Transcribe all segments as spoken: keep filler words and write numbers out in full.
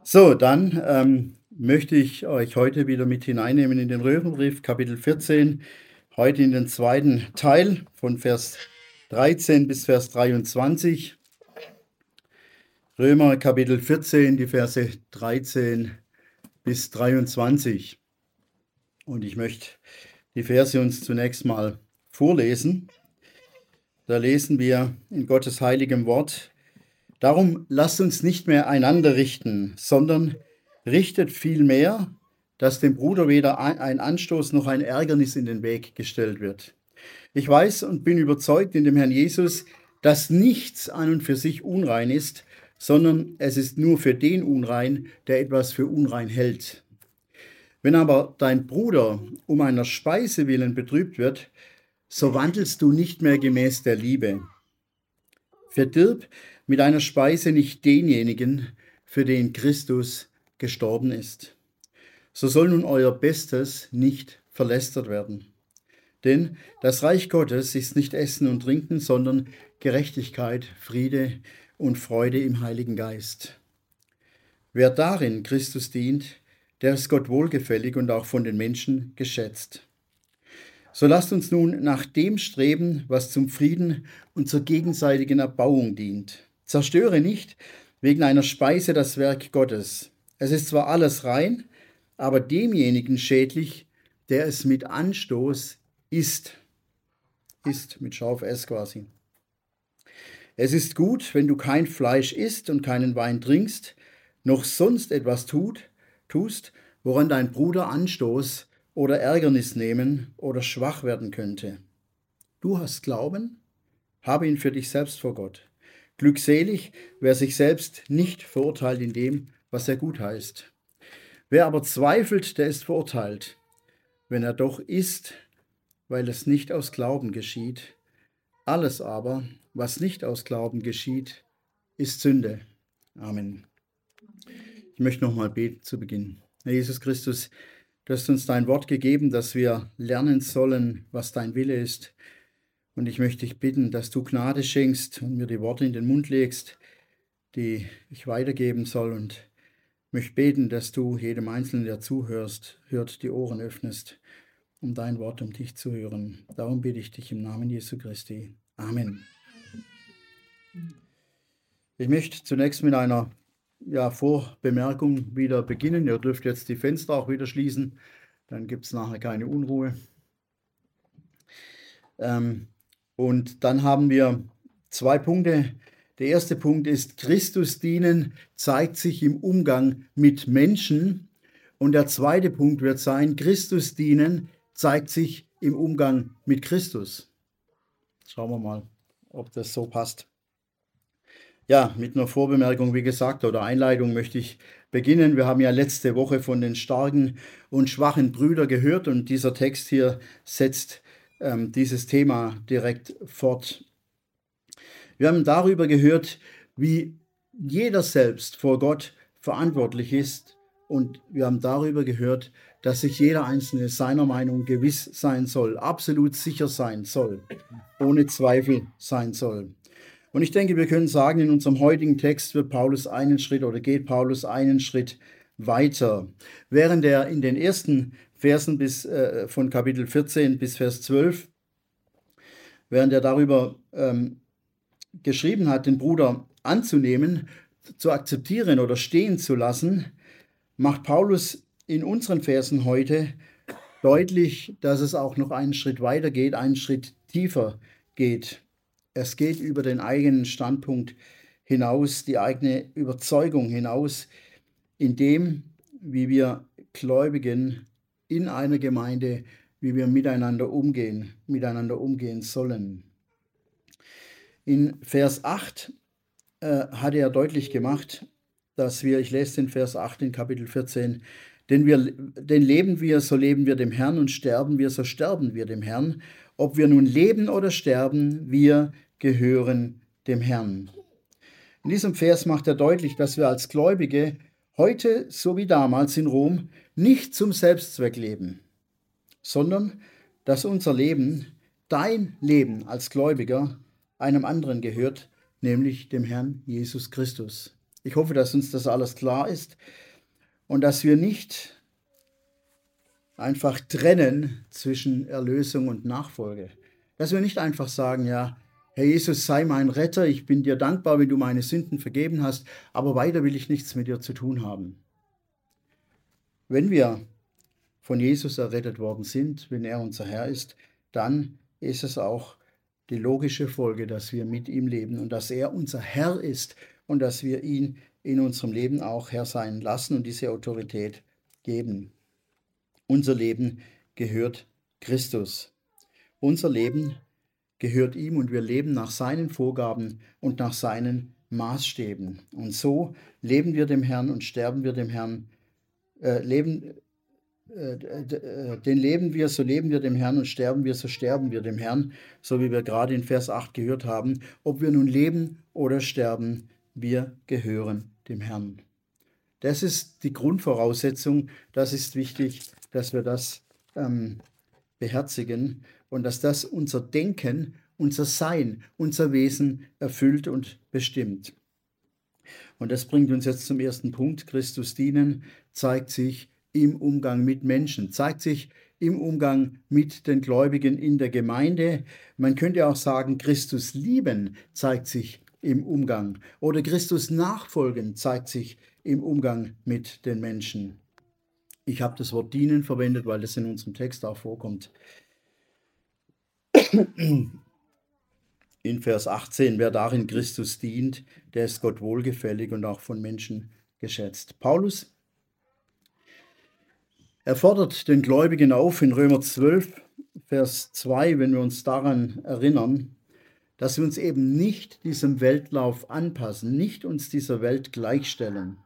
So, dann ähm, möchte ich euch heute wieder mit hineinnehmen in den Römerbrief, Kapitel vierzehn, heute in den zweiten Teil von Vers dreizehn bis Vers dreiundzwanzig. Römer Kapitel vierzehn, die Verse dreizehn bis dreiundzwanzig. Und ich möchte die Verse uns zunächst mal vorlesen. Da lesen wir in Gottes heiligem Wort: Darum lasst uns nicht mehr einander richten, sondern richtet vielmehr, dass dem Bruder weder ein Anstoß noch ein Ärgernis in den Weg gestellt wird. Ich weiß und bin überzeugt in dem Herrn Jesus, dass nichts an und für sich unrein ist, sondern es ist nur für den unrein, der etwas für unrein hält. Wenn aber dein Bruder um einer Speise willen betrübt wird, so wandelst du nicht mehr gemäß der Liebe. Verdirb mit einer Speise nicht denjenigen, für den Christus gestorben ist. So soll nun euer Bestes nicht verlästert werden. Denn das Reich Gottes ist nicht Essen und Trinken, sondern Gerechtigkeit, Friede und Freude im Heiligen Geist. Wer darin Christus dient, der ist Gott wohlgefällig und auch von den Menschen geschätzt. So lasst uns nun nach dem streben, was zum Frieden und zur gegenseitigen Erbauung dient. Zerstöre nicht wegen einer Speise das Werk Gottes. Es ist zwar alles rein, aber demjenigen schädlich, der es mit Anstoß isst. Isst mit Scharf S quasi. Es ist gut, wenn du kein Fleisch isst und keinen Wein trinkst, noch sonst etwas tut, tust, woran dein Bruder Anstoß oder Ärgernis nehmen oder schwach werden könnte. Du hast Glauben, habe ihn für dich selbst vor Gott. Glückselig, wer sich selbst nicht verurteilt in dem, was er gut heißt. Wer aber zweifelt, der ist verurteilt, wenn er doch isst, weil es nicht aus Glauben geschieht. Alles aber, was nicht aus Glauben geschieht, ist Sünde. Amen. Ich möchte nochmal beten zu Beginn. Herr Jesus Christus, du hast uns dein Wort gegeben, dass wir lernen sollen, was dein Wille ist. Und ich möchte dich bitten, dass du Gnade schenkst und mir die Worte in den Mund legst, die ich weitergeben soll. Und möchte beten, dass du jedem Einzelnen, der zuhörst, hört, die Ohren öffnest, um dein Wort, um dich zu hören. Darum bitte ich dich im Namen Jesu Christi. Amen. Ich möchte zunächst mit einer ja, Vorbemerkung wieder beginnen. Ihr dürft jetzt die Fenster auch wieder schließen, dann gibt es nachher keine Unruhe. Ähm, und dann haben wir zwei Punkte. Der erste Punkt ist, Christus dienen zeigt sich im Umgang mit Menschen. Und der zweite Punkt wird sein, Christus dienen zeigt sich im Umgang mit Christus. Schauen wir mal, ob das so passt. Ja, mit einer Vorbemerkung, wie gesagt, oder Einleitung möchte ich beginnen. Wir haben ja letzte Woche von den starken und schwachen Brüdern gehört und dieser Text hier setzt ähm, dieses Thema direkt fort. Wir haben darüber gehört, wie jeder selbst vor Gott verantwortlich ist und wir haben darüber gehört, dass sich jeder Einzelne seiner Meinung gewiss sein soll, absolut sicher sein soll, ohne Zweifel sein soll. Und ich denke, wir können sagen, in unserem heutigen Text wird Paulus einen Schritt oder geht Paulus einen Schritt weiter. Während er in den ersten Versen bis, äh, von Kapitel vierzehn bis Vers zwölf, während er darüber ähm, geschrieben hat, den Bruder anzunehmen, zu akzeptieren oder stehen zu lassen, macht Paulus in unseren Versen heute deutlich, dass es auch noch einen Schritt weiter geht, einen Schritt tiefer geht. Es geht über den eigenen Standpunkt hinaus, die eigene Überzeugung hinaus, in dem, wie wir Gläubigen in einer Gemeinde, wie wir miteinander umgehen, miteinander umgehen sollen. In Vers acht äh, hat er deutlich gemacht, dass wir, ich lese den Vers acht in Kapitel vierzehn, denn, wir, denn leben wir, so leben wir dem Herrn und sterben wir, so sterben wir dem Herrn. Ob wir nun leben oder sterben, wir gehören dem Herrn. In diesem Vers macht er deutlich, dass wir als Gläubige heute, so wie damals in Rom, nicht zum Selbstzweck leben, sondern dass unser Leben, dein Leben als Gläubiger, einem anderen gehört, nämlich dem Herrn Jesus Christus. Ich hoffe, dass uns das alles klar ist und dass wir nicht einfach trennen zwischen Erlösung und Nachfolge. Dass wir nicht einfach sagen, ja, Herr Jesus, sei mein Retter, ich bin dir dankbar, wenn du meine Sünden vergeben hast, aber weiter will ich nichts mit dir zu tun haben. Wenn wir von Jesus errettet worden sind, wenn er unser Herr ist, dann ist es auch die logische Folge, dass wir mit ihm leben und dass er unser Herr ist und dass wir ihn in unserem Leben auch Herr sein lassen und diese Autorität geben. Unser Leben gehört Christus. Unser Leben gehört ihm und wir leben nach seinen Vorgaben und nach seinen Maßstäben. Und so leben wir dem Herrn und sterben wir dem Herrn, äh, leben, äh, den leben wir, so leben wir dem Herrn und sterben wir, so sterben wir dem Herrn, so wie wir gerade in Vers acht gehört haben. Ob wir nun leben oder sterben, wir gehören dem Herrn. Das ist die Grundvoraussetzung, das ist wichtig, dass wir das ähm, beherzigen und dass das unser Denken, unser Sein, unser Wesen erfüllt und bestimmt. Und das bringt uns jetzt zum ersten Punkt. Christus dienen zeigt sich im Umgang mit Menschen, zeigt sich im Umgang mit den Gläubigen in der Gemeinde. Man könnte auch sagen, Christus lieben zeigt sich im Umgang oder Christus nachfolgen zeigt sich im Umgang mit den Menschen. Ich habe das Wort dienen verwendet, weil das in unserem Text auch vorkommt. In Vers achtzehn, wer darin Christus dient, der ist Gott wohlgefällig und auch von Menschen geschätzt. Paulus, er fordert den Gläubigen auf in Römer zwölf, Vers zwei, wenn wir uns daran erinnern, dass wir uns eben nicht diesem Weltlauf anpassen, nicht uns dieser Welt gleichstellen.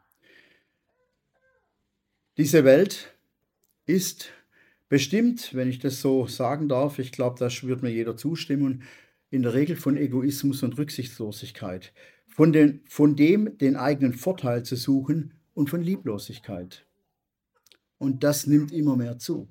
Diese Welt ist bestimmt, wenn ich das so sagen darf, ich glaube, da wird mir jeder zustimmen, in der Regel von Egoismus und Rücksichtslosigkeit, von, den, von dem den eigenen Vorteil zu suchen und von Lieblosigkeit. Und das nimmt immer mehr zu.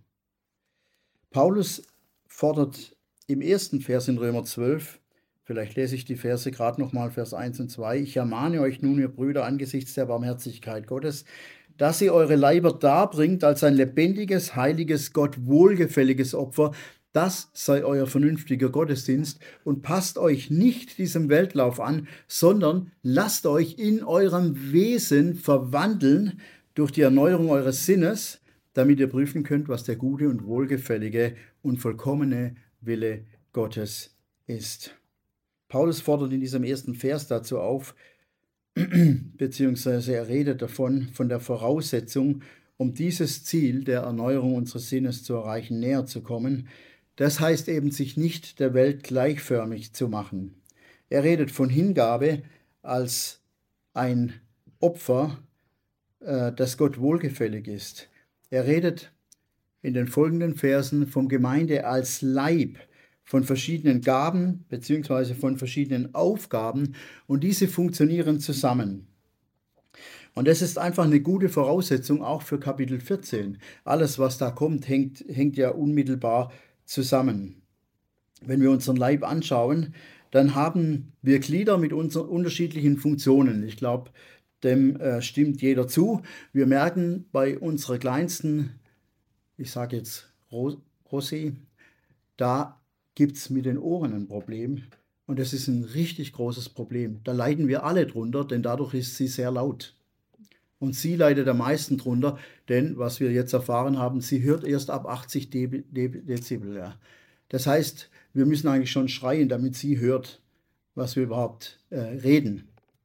Paulus fordert im ersten Vers in Römer zwölf, vielleicht lese ich die Verse gerade nochmal, Vers eins und zwei, ich ermahne euch nun, ihr Brüder, angesichts der Barmherzigkeit Gottes, dass ihr eure Leiber darbringt als ein lebendiges, heiliges, Gott wohlgefälliges Opfer. Das sei euer vernünftiger Gottesdienst und passt euch nicht diesem Weltlauf an, sondern lasst euch in eurem Wesen verwandeln durch die Erneuerung eures Sinnes, damit ihr prüfen könnt, was der gute und wohlgefällige und vollkommene Wille Gottes ist. Paulus fordert in diesem ersten Vers dazu auf, beziehungsweise er redet davon, von der Voraussetzung, um dieses Ziel der Erneuerung unseres Sinnes zu erreichen, näher zu kommen. Das heißt eben, sich nicht der Welt gleichförmig zu machen. Er redet von Hingabe als ein Opfer, äh, das Gott wohlgefällig ist. Er redet in den folgenden Versen vom Gemeinde als Leib, von verschiedenen Gaben bzw. von verschiedenen Aufgaben und diese funktionieren zusammen. Und das ist einfach eine gute Voraussetzung auch für Kapitel vierzehn. Alles, was da kommt, hängt, hängt ja unmittelbar zusammen. Wenn wir unseren Leib anschauen, dann haben wir Glieder mit unseren unterschiedlichen Funktionen. Ich glaube, dem äh, stimmt jeder zu. Wir merken bei unserer kleinsten, ich sage jetzt Rosi, da gibt es mit den Ohren ein Problem und das ist ein richtig großes Problem. Da leiden wir alle drunter, denn dadurch ist sie sehr laut. Und sie leidet am meisten drunter, denn was wir jetzt erfahren haben, sie hört erst ab achtzig Dezibel. Ja. Das heißt, wir müssen eigentlich schon schreien, damit sie hört, was wir überhaupt äh, reden.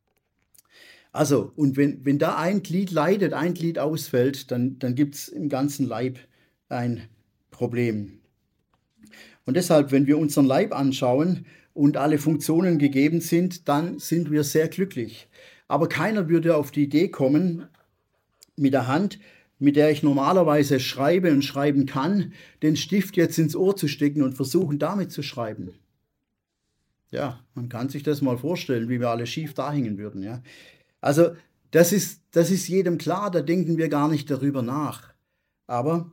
Also, und wenn, wenn da ein Glied leidet, ein Glied ausfällt, dann, dann gibt es im ganzen Leib ein Problem. Und deshalb, wenn wir unseren Leib anschauen und alle Funktionen gegeben sind, dann sind wir sehr glücklich. Aber keiner würde auf die Idee kommen, mit der Hand, mit der ich normalerweise schreibe und schreiben kann, den Stift jetzt ins Ohr zu stecken und versuchen, damit zu schreiben. Ja, man kann sich das mal vorstellen, wie wir alle schief da hängen würden. Ja. Also das ist, das ist jedem klar, da denken wir gar nicht darüber nach. Aber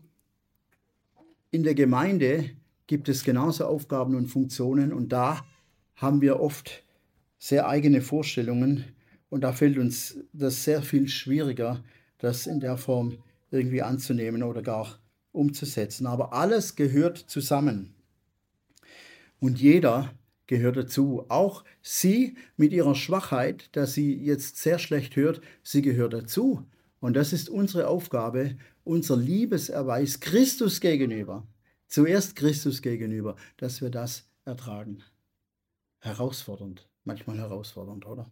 in der Gemeinde gibt es genauso Aufgaben und Funktionen und da haben wir oft sehr eigene Vorstellungen Und da fällt uns das sehr viel schwieriger, das in der Form irgendwie anzunehmen oder gar umzusetzen. Aber alles gehört zusammen. Und jeder gehört dazu. Auch sie mit ihrer Schwachheit, dass sie jetzt sehr schlecht hört, sie gehört dazu. Und das ist unsere Aufgabe, unser Liebeserweis Christus gegenüber. Zuerst Christus gegenüber, dass wir das ertragen. Herausfordernd, manchmal herausfordernd, oder?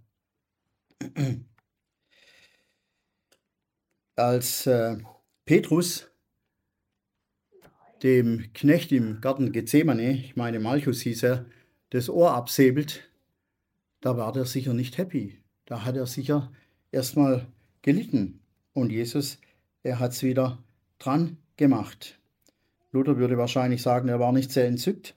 Als äh, Petrus dem Knecht im Garten Gethsemane, ich meine Malchus hieß er, das Ohr absäbelt, da war der sicher nicht happy. Da hat er sicher erstmal gelitten. Und Jesus, er hat es wieder dran gemacht. Luther würde wahrscheinlich sagen, er war nicht sehr entzückt.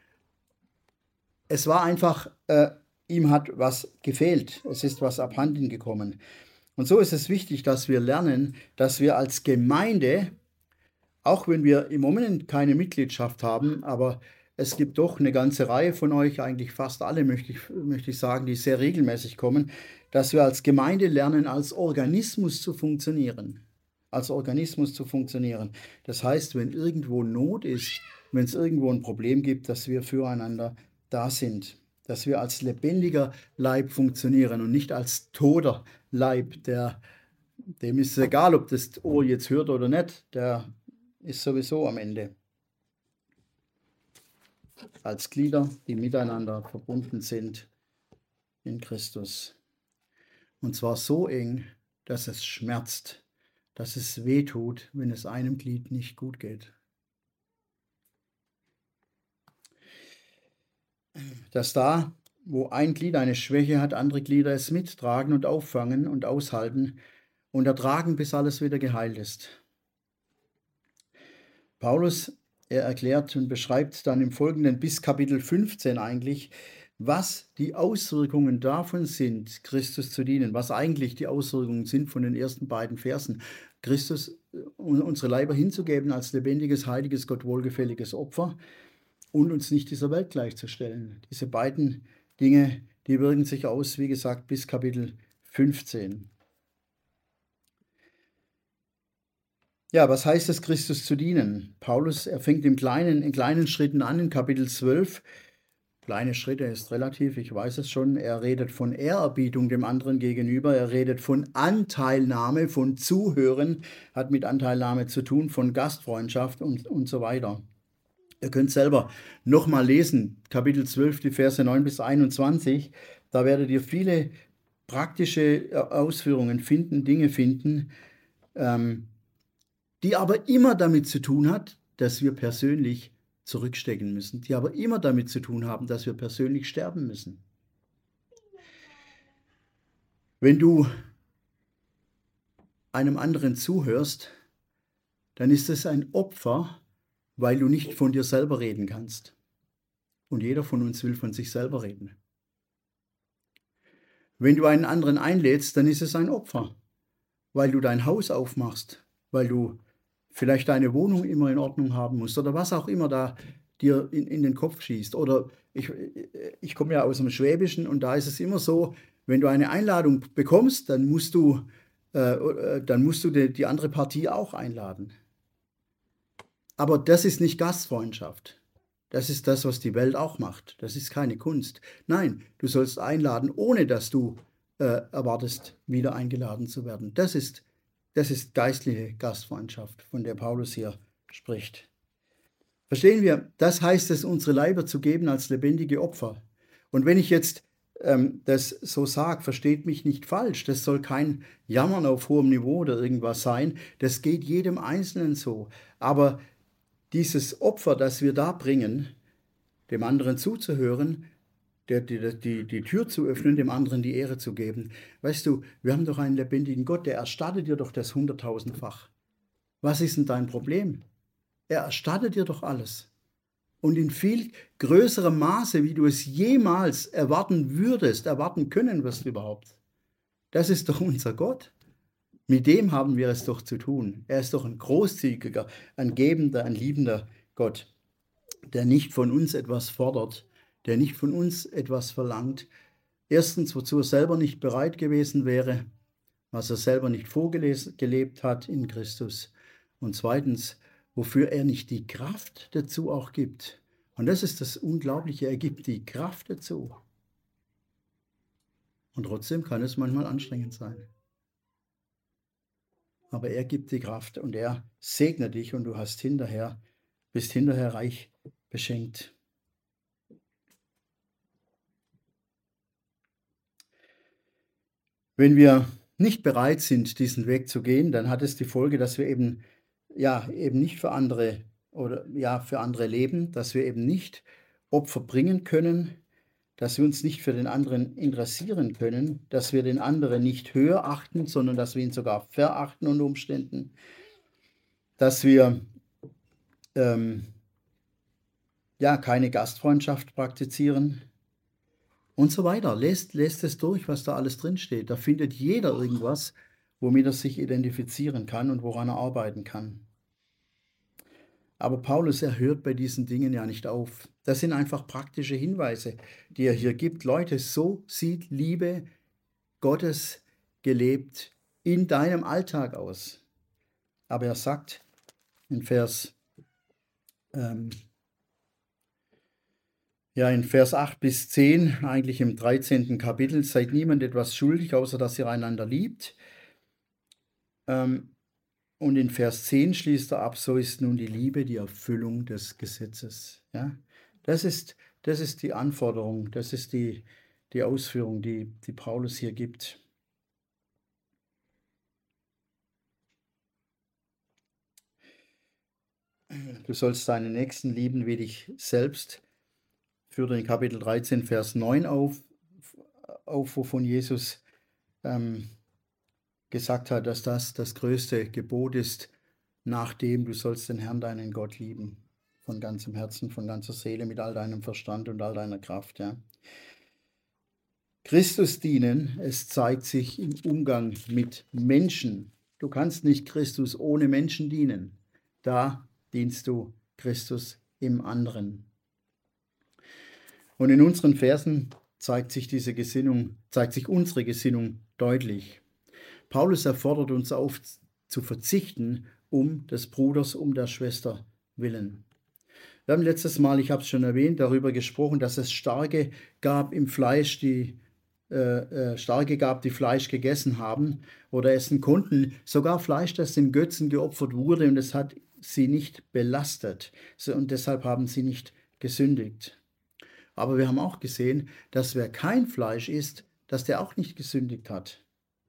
Es war einfach, äh, ihm hat was gefehlt. Es ist was abhanden gekommen. Und so ist es wichtig, dass wir lernen, dass wir als Gemeinde, auch wenn wir im Moment keine Mitgliedschaft haben, aber es gibt doch eine ganze Reihe von euch, eigentlich fast alle möchte ich, möchte ich sagen, die sehr regelmäßig kommen, dass wir als Gemeinde lernen, als Organismus zu funktionieren. Als Organismus zu funktionieren. Das heißt, wenn irgendwo Not ist, wenn es irgendwo ein Problem gibt, dass wir füreinander da sind. Dass wir als lebendiger Leib funktionieren und nicht als toter Leib, der, dem ist es egal, ob das Ohr jetzt hört oder nicht, der ist sowieso am Ende. Als Glieder, die miteinander verbunden sind in Christus. Und zwar so eng, dass es schmerzt, dass es weh tut, wenn es einem Glied nicht gut geht. Dass da, wo ein Glied eine Schwäche hat, andere Glieder es mittragen und auffangen und aushalten und ertragen, bis alles wieder geheilt ist. Paulus, er erklärt und beschreibt dann im Folgenden bis Kapitel fünfzehn eigentlich, was die Auswirkungen davon sind, Christus zu dienen, was eigentlich die Auswirkungen sind von den ersten beiden Versen. Christus, unsere Leiber hinzugeben als lebendiges, heiliges, Gott wohlgefälliges Opfer und uns nicht dieser Welt gleichzustellen. Diese beiden Dinge, die wirken sich aus, wie gesagt, bis Kapitel fünfzehn. Ja, was heißt es, Christus zu dienen? Paulus, er fängt im Kleinen, in kleinen Schritten an, in Kapitel zwölf. Kleine Schritte ist relativ, ich weiß es schon. Er redet von Ehrerbietung dem anderen gegenüber. Er redet von Anteilnahme, von Zuhören, hat mit Anteilnahme zu tun, von Gastfreundschaft und, und so weiter. Ihr könnt selber nochmal lesen, Kapitel zwölf, die Verse neun bis einundzwanzig. Da werdet ihr viele praktische Ausführungen finden, Dinge finden, ähm, die aber immer damit zu tun hat, dass wir persönlich zurückstecken müssen, die aber immer damit zu tun haben, dass wir persönlich sterben müssen. Wenn du einem anderen zuhörst, dann ist es ein Opfer, weil du nicht von dir selber reden kannst. Und jeder von uns will von sich selber reden. Wenn du einen anderen einlädst, dann ist es ein Opfer, weil du dein Haus aufmachst, weil du vielleicht deine Wohnung immer in Ordnung haben musst oder was auch immer da dir in, in den Kopf schießt. Oder ich, ich komme ja aus dem Schwäbischen und da ist es immer so, wenn du eine Einladung bekommst, dann musst du, äh, dann musst du die, die andere Partie auch einladen. Aber das ist nicht Gastfreundschaft. Das ist das, was die Welt auch macht. Das ist keine Kunst. Nein, du sollst einladen, ohne dass du äh, erwartest, wieder eingeladen zu werden. Das ist Das ist geistliche Gastfreundschaft, von der Paulus hier spricht. Verstehen wir, das heißt es, unsere Leiber zu geben als lebendige Opfer. Und wenn ich jetzt ähm, das so sage, versteht mich nicht falsch, das soll kein Jammern auf hohem Niveau oder irgendwas sein, das geht jedem Einzelnen so. Aber dieses Opfer, das wir da bringen, dem anderen zuzuhören, Der, die, die, die Tür zu öffnen, dem anderen die Ehre zu geben. Weißt du, wir haben doch einen lebendigen Gott, der erstattet dir doch das hunderttausendfach. Was ist denn dein Problem? Er erstattet dir doch alles. Und in viel größerem Maße, wie du es jemals erwarten würdest, erwarten können wirst du überhaupt. Das ist doch unser Gott. Mit dem haben wir es doch zu tun. Er ist doch ein großzügiger, ein gebender, ein liebender Gott, der nicht von uns etwas fordert, der nicht von uns etwas verlangt, Erstens, wozu er selber nicht bereit gewesen wäre, was er selber nicht vorgelebt hat in Christus. Und zweitens, wofür er nicht die Kraft dazu auch gibt. Und das ist das Unglaubliche, er gibt die Kraft dazu. Und trotzdem kann es manchmal anstrengend sein. Aber er gibt die Kraft und er segnet dich und du hast hinterher, bist hinterher reich beschenkt. Wenn wir nicht bereit sind, diesen Weg zu gehen, dann hat es die Folge, dass wir eben, ja, eben nicht für andere oder ja, für andere leben, dass wir eben nicht Opfer bringen können, dass wir uns nicht für den anderen interessieren können, dass wir den anderen nicht höher achten, sondern dass wir ihn sogar verachten unter Umständen, dass wir ähm, ja, keine Gastfreundschaft praktizieren und so weiter. Lest, lest es durch, was da alles drinsteht. Da findet jeder irgendwas, womit er sich identifizieren kann und woran er arbeiten kann. Aber Paulus, er hört bei diesen Dingen ja nicht auf. Das sind einfach praktische Hinweise, die er hier gibt. Leute, so sieht Liebe Gottes gelebt in deinem Alltag aus. Aber er sagt in Vers, ähm, ja, in Vers acht bis zehn, eigentlich im dreizehnten Kapitel, seid niemand etwas schuldig, außer dass ihr einander liebt. Ähm, Und in Vers zehn schließt er ab, so ist nun die Liebe die Erfüllung des Gesetzes. Ja? Das ist, das ist die Anforderung, das ist die, die Ausführung, die, die Paulus hier gibt. Du sollst deinen Nächsten lieben wie dich selbst. Führt in Kapitel dreizehn, Vers neun auf, auf wovon Jesus ähm, gesagt hat, dass das das größte Gebot ist, nachdem du sollst den Herrn, deinen Gott lieben, von ganzem Herzen, von ganzer Seele, mit all deinem Verstand und all deiner Kraft. Ja. Christus dienen, es zeigt sich im Umgang mit Menschen. Du kannst nicht Christus ohne Menschen dienen. Da dienst du Christus im anderen. Und in unseren Versen zeigt sich diese Gesinnung, zeigt sich unsere Gesinnung deutlich. Paulus erfordert uns auf, zu verzichten, um des Bruders, um der Schwester willen. Wir haben letztes Mal, ich habe es schon erwähnt, darüber gesprochen, dass es Starke gab im Fleisch, die äh, äh, Starke gab, die Fleisch gegessen haben oder essen konnten. Sogar Fleisch, das dem Götzen geopfert wurde, und es hat sie nicht belastet. So, und deshalb haben sie nicht gesündigt. Aber wir haben auch gesehen, dass wer kein Fleisch isst, dass der auch nicht gesündigt hat.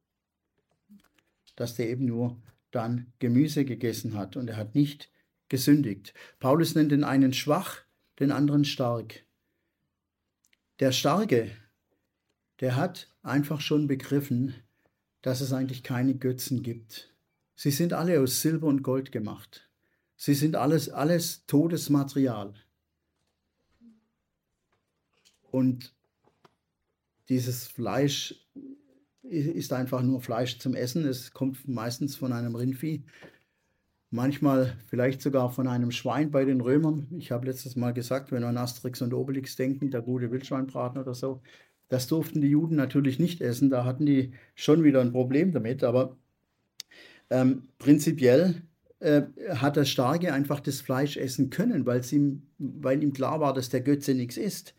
Dass der eben nur dann Gemüse gegessen hat und er hat nicht gesündigt. Paulus nennt den einen schwach, den anderen stark. Der Starke, der hat einfach schon begriffen, dass es eigentlich keine Götzen gibt. Sie sind alle aus Silber und Gold gemacht. Sie sind alles, alles totes Material. Und dieses Fleisch ist einfach nur Fleisch zum Essen. Es kommt meistens von einem Rindvieh, manchmal vielleicht sogar von einem Schwein bei den Römern. Ich habe letztes Mal gesagt, wenn wir an Asterix und Obelix denken, der gute Wildschweinbraten oder so, das durften die Juden natürlich nicht essen. Da hatten die schon wieder ein Problem damit. Aber ähm, prinzipiell äh, hat der Starke einfach das Fleisch essen können, ihm, weil ihm klar war, dass der Götze nichts isst.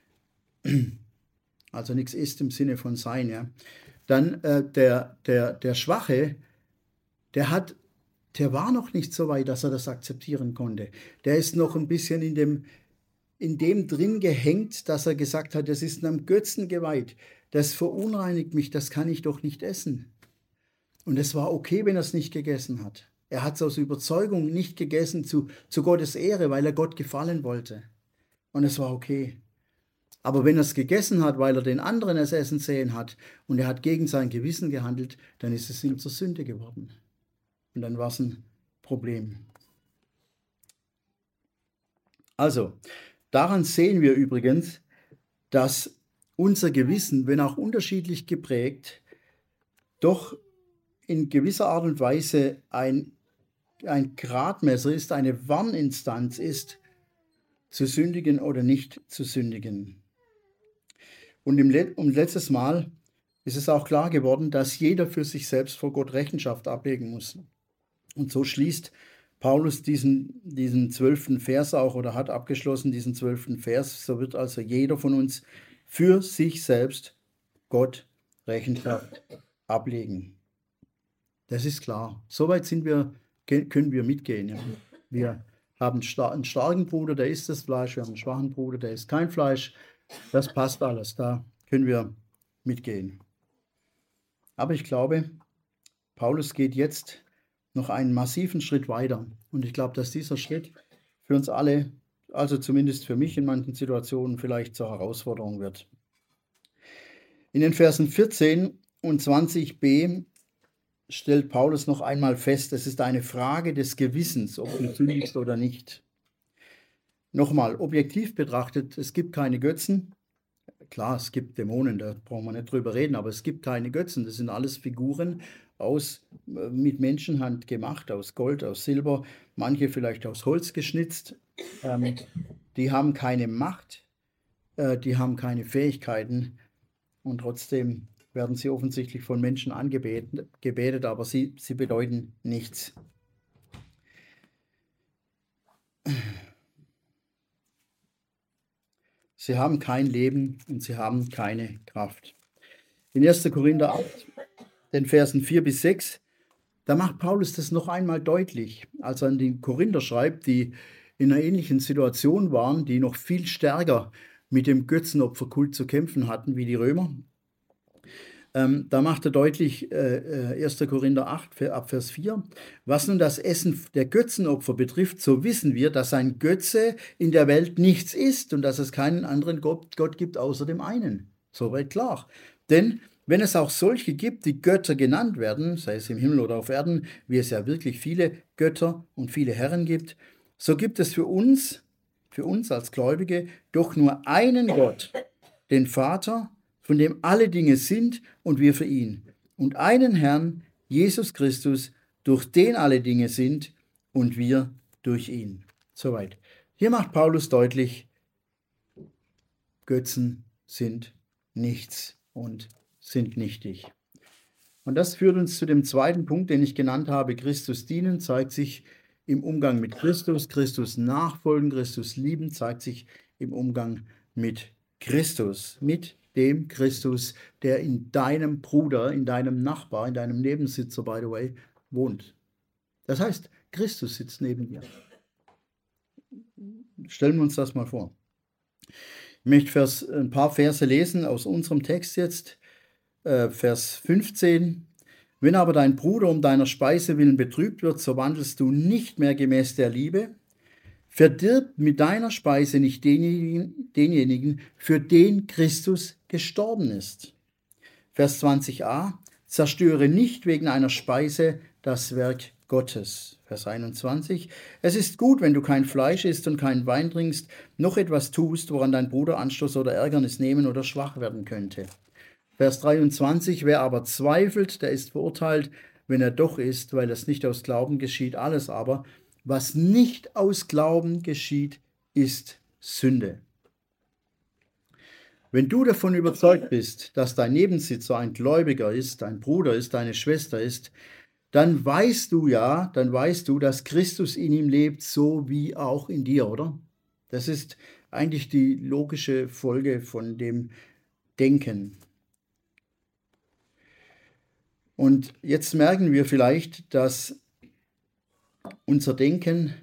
Also nichts isst im Sinne von sein. Ja. Dann äh, der, der, der Schwache, der hat, der war noch nicht so weit, dass er das akzeptieren konnte. Der ist noch ein bisschen in dem, in dem drin gehängt, dass er gesagt hat, das ist einem Götzen geweiht. Das verunreinigt mich, das kann ich doch nicht essen. Und es war okay, wenn er es nicht gegessen hat. Er hat es aus Überzeugung nicht gegessen zu, zu Gottes Ehre, weil er Gott gefallen wollte. Und es war okay. Aber wenn er es gegessen hat, weil er den anderen es essen sehen hat und er hat gegen sein Gewissen gehandelt, dann ist es ihm zur Sünde geworden. Und dann war es ein Problem. Also, daran sehen wir übrigens, dass unser Gewissen, wenn auch unterschiedlich geprägt, doch in gewisser Art und Weise ein, ein Gradmesser ist, eine Warninstanz ist, zu sündigen oder nicht zu sündigen. Und im Let um letztes Mal ist es auch klar geworden, dass jeder für sich selbst vor Gott Rechenschaft ablegen muss. Und so schließt Paulus diesen, diesen zwölften Vers auch oder hat abgeschlossen diesen zwölften Vers. So wird also jeder von uns für sich selbst Gott Rechenschaft ablegen. Das ist klar. Soweit sind wir, können wir mitgehen. Ja. Wir haben einen starken Bruder, der isst das Fleisch. Wir haben einen schwachen Bruder, der isst kein Fleisch. Das passt alles. Da können wir mitgehen. Aber ich glaube, Paulus geht jetzt noch einen massiven Schritt weiter. Und ich glaube, dass dieser Schritt für uns alle, also zumindest für mich in manchen Situationen, vielleicht zur Herausforderung wird. In den Versen vierzehn und zwanzig b stellt Paulus noch einmal fest, es ist eine Frage des Gewissens, ob du sündigst oder nicht. Nochmal, objektiv betrachtet, es gibt keine Götzen. Klar, es gibt Dämonen, da brauchen wir nicht drüber reden, aber es gibt keine Götzen. Das sind alles Figuren aus, mit Menschenhand gemacht, aus Gold, aus Silber, manche vielleicht aus Holz geschnitzt. Ähm, die haben keine Macht, äh, die haben keine Fähigkeiten und trotzdem werden sie offensichtlich von Menschen angebetet, gebetet, aber sie, sie bedeuten nichts. Sie haben kein Leben und sie haben keine Kraft. In erster Korinther acht, den Versen vier bis sechs, da macht Paulus das noch einmal deutlich, als er an die Korinther schreibt, die in einer ähnlichen Situation waren, die noch viel stärker mit dem Götzenopferkult zu kämpfen hatten wie die Römer. Ähm, da macht er deutlich, äh, erster Korinther acht, ab Vers vier, was nun das Essen der Götzenopfer betrifft, so wissen wir, dass ein Götze in der Welt nichts ist und dass es keinen anderen Gott, Gott gibt außer dem einen. Soweit klar. Denn wenn es auch solche gibt, die Götter genannt werden, sei es im Himmel oder auf Erden, wie es ja wirklich viele Götter und viele Herren gibt, so gibt es für uns, für uns als Gläubige, doch nur einen Gott, den Vater, von dem alle Dinge sind und wir für ihn. Und einen Herrn, Jesus Christus, durch den alle Dinge sind und wir durch ihn. Soweit. Hier macht Paulus deutlich, Götzen sind nichts und sind nichtig. Und das führt uns zu dem zweiten Punkt, den ich genannt habe. Christus dienen zeigt sich im Umgang mit Christus. Christus nachfolgen, Christus lieben zeigt sich im Umgang mit Christus. Mit dem Christus, der in deinem Bruder, in deinem Nachbar, in deinem Nebensitzer, by the way, wohnt. Das heißt, Christus sitzt neben dir. Stellen wir uns das mal vor. Ich möchte Vers, ein paar Verse lesen aus unserem Text jetzt. Äh, Vers fünfzehn. Wenn aber dein Bruder um deiner Speise willen betrübt wird, so wandelst du nicht mehr gemäß der Liebe. Verdirb mit deiner Speise nicht denjenigen, denjenigen, für den Christus gestorben ist. Vers zwanzig a. Zerstöre nicht wegen einer Speise das Werk Gottes. Vers einundzwanzig. Es ist gut, wenn du kein Fleisch isst und keinen Wein trinkst, noch etwas tust, woran dein Bruder Anstoß oder Ärgernis nehmen oder schwach werden könnte. Vers dreiundzwanzig. Wer aber zweifelt, der ist verurteilt, wenn er doch isst, weil es nicht aus Glauben geschieht. Alles aber, was nicht aus Glauben geschieht, ist Sünde. Wenn du davon überzeugt bist, dass dein Nebensitzer ein Gläubiger ist, dein Bruder ist, deine Schwester ist, dann weißt du ja, dann weißt du, dass Christus in ihm lebt, so wie auch in dir, oder? Das ist eigentlich die logische Folge von dem Denken. Und jetzt merken wir vielleicht, dass unser Denken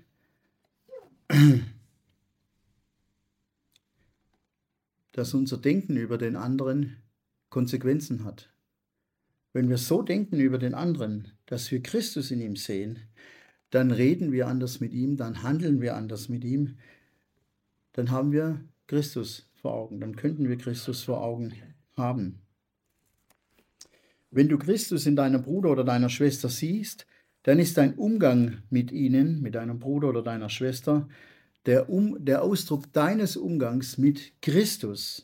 dass unser Denken über den anderen Konsequenzen hat. Wenn wir so denken über den anderen, dass wir Christus in ihm sehen, dann reden wir anders mit ihm, dann handeln wir anders mit ihm, dann haben wir Christus vor Augen, dann könnten wir Christus vor Augen haben. Wenn du Christus in deinem Bruder oder deiner Schwester siehst, dann ist dein Umgang mit ihnen, mit deinem Bruder oder deiner Schwester, der, um, der Ausdruck deines Umgangs mit Christus.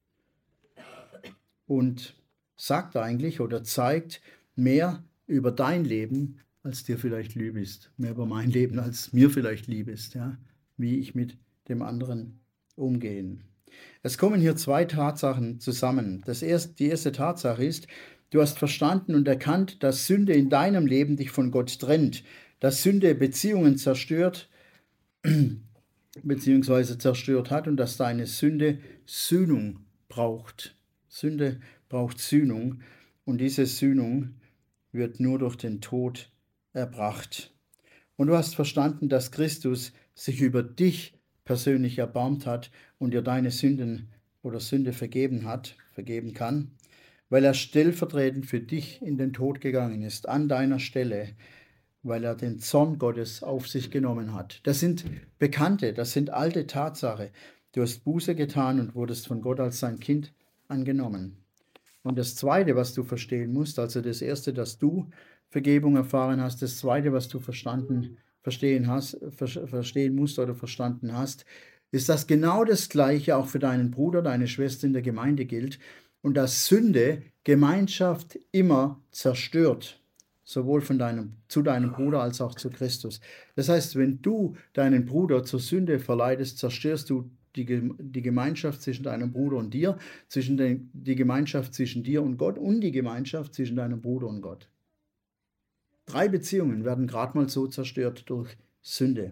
Und sagt eigentlich oder zeigt mehr über dein Leben, als dir vielleicht lieb ist. Mehr über mein Leben, als mir vielleicht lieb ist. Ja? Wie ich mit dem anderen umgehe. Es kommen hier zwei Tatsachen zusammen. Das erste, die erste Tatsache ist, du hast verstanden und erkannt, dass Sünde in deinem Leben dich von Gott trennt, dass Sünde Beziehungen zerstört bzw. zerstört hat und dass deine Sünde Sühnung braucht. Sünde braucht Sühnung und diese Sühnung wird nur durch den Tod erbracht. Und du hast verstanden, dass Christus sich über dich persönlich erbarmt hat und dir deine Sünden oder Sünde vergeben hat, vergeben kann, weil er stellvertretend für dich in den Tod gegangen ist, an deiner Stelle, weil er den Zorn Gottes auf sich genommen hat. Das sind bekannte, das sind alte Tatsachen. Du hast Buße getan und wurdest von Gott als sein Kind angenommen. Und das Zweite, was du verstehen musst, also das Erste, dass du Vergebung erfahren hast, das Zweite, was du verstanden, verstehen, hast, ver, verstehen musst oder verstanden hast, ist, dass genau das Gleiche auch für deinen Bruder, deine Schwester in der Gemeinde gilt und dass Sünde Gemeinschaft immer zerstört, sowohl von deinem, zu deinem Bruder als auch zu Christus. Das heißt, wenn du deinen Bruder zur Sünde verleitest, zerstörst du die, die Gemeinschaft zwischen deinem Bruder und dir, zwischen den, die Gemeinschaft zwischen dir und Gott und die Gemeinschaft zwischen deinem Bruder und Gott. Drei Beziehungen werden gerade mal so zerstört durch Sünde.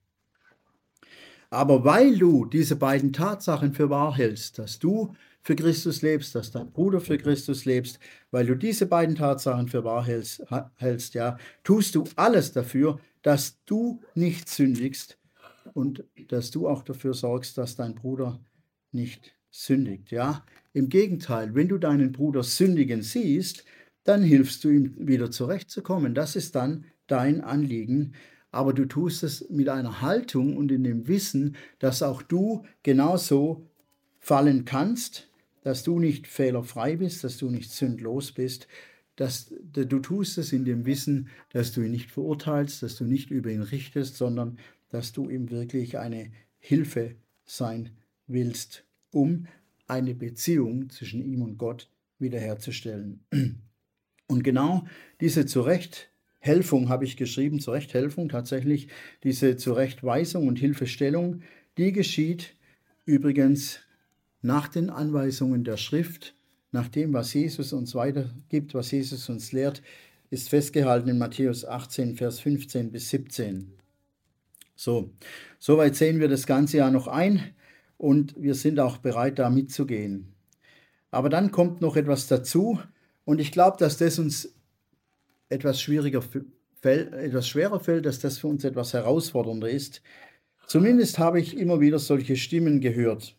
Aber weil du diese beiden Tatsachen für wahr hältst, dass du für Christus lebst, dass dein Bruder für Christus lebst, weil du diese beiden Tatsachen für wahr hältst, hältst, ja, tust du alles dafür, dass du nicht sündigst und dass du auch dafür sorgst, dass dein Bruder nicht sündigt. Ja? Im Gegenteil, wenn du deinen Bruder sündigen siehst, dann hilfst du ihm wieder zurechtzukommen. Das ist dann dein Anliegen. Aber du tust es mit einer Haltung und in dem Wissen, dass auch du genauso fallen kannst, dass du nicht fehlerfrei bist, dass du nicht sündlos bist. Dass, du tust es in dem Wissen, dass du ihn nicht verurteilst, dass du nicht über ihn richtest, sondern dass du ihm wirklich eine Hilfe sein willst, um eine Beziehung zwischen ihm und Gott wiederherzustellen. Und genau diese Zurechthelfung habe ich geschrieben, Zurechthelfung tatsächlich, diese Zurechtweisung und Hilfestellung, die geschieht übrigens nach den Anweisungen der Schrift, nach dem, was Jesus uns weitergibt, was Jesus uns lehrt, ist festgehalten in Matthäus achtzehn, Vers fünfzehn bis siebzehn. So, soweit sehen wir das ganze Jahr noch ein und wir sind auch bereit, da mitzugehen. Aber dann kommt noch etwas dazu und ich glaube, dass das uns etwas schwieriger fällt, etwas schwerer fällt, dass das für uns etwas herausfordernder ist. Zumindest habe ich immer wieder solche Stimmen gehört.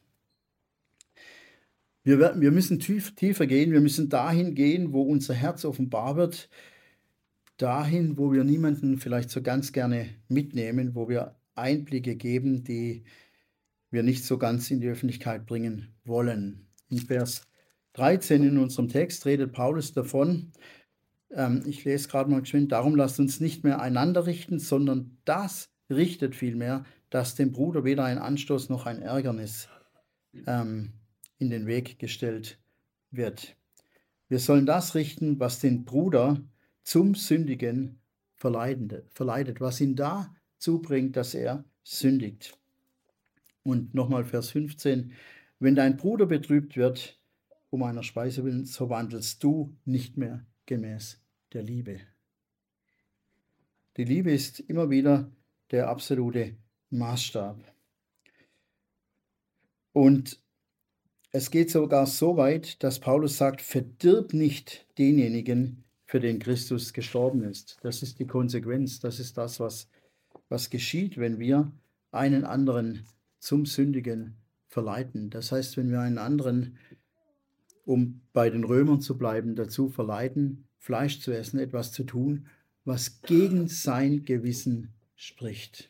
Wir, wir müssen tief, tiefer gehen, wir müssen dahin gehen, wo unser Herz offenbar wird, dahin, wo wir niemanden vielleicht so ganz gerne mitnehmen, wo wir Einblicke geben, die wir nicht so ganz in die Öffentlichkeit bringen wollen. In Vers dreizehn in unserem Text redet Paulus davon, ähm, ich lese gerade mal geschwind, darum lasst uns nicht mehr einander richten, sondern das richtet vielmehr, dass dem Bruder weder ein Anstoß noch ein Ärgernis ähm, in den Weg gestellt wird. Wir sollen das richten, was den Bruder zum Sündigen verleitet, was ihn dazu bringt, dass er sündigt. Und nochmal Vers fünfzehn, wenn dein Bruder betrübt wird, um einer Speise willen, so wandelst du nicht mehr gemäß der Liebe. Die Liebe ist immer wieder der absolute Maßstab. Und es geht sogar so weit, dass Paulus sagt, verdirb nicht denjenigen, für den Christus gestorben ist. Das ist die Konsequenz, das ist das, was, was geschieht, wenn wir einen anderen zum Sündigen verleiten. Das heißt, wenn wir einen anderen, um bei den Römern zu bleiben, dazu verleiten, Fleisch zu essen, etwas zu tun, was gegen sein Gewissen spricht.